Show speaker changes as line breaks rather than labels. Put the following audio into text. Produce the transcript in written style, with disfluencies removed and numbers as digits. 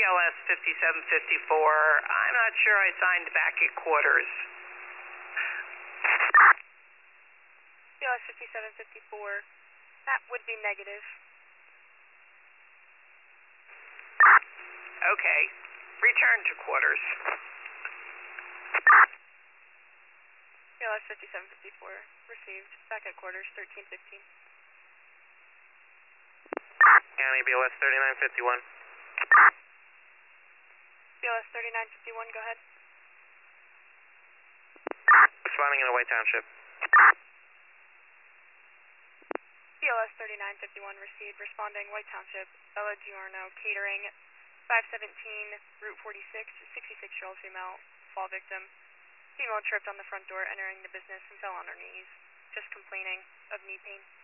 BLS 5754. I'm not sure I signed back at quarters.
BLS 5754. That would be negative.
Okay. Return to quarters.
BLS 5754. Received. Back at quarters, 1315.
County BLS 3951.
BLS 3951, go ahead.
Responding in a White Township.
BLS 3951 received. Responding White Township. Bella Giorno Catering. 517 Route 46. 66-year-old female. Fall victim. Female tripped on the front door entering the business and fell on her knees. Just complaining of knee pain.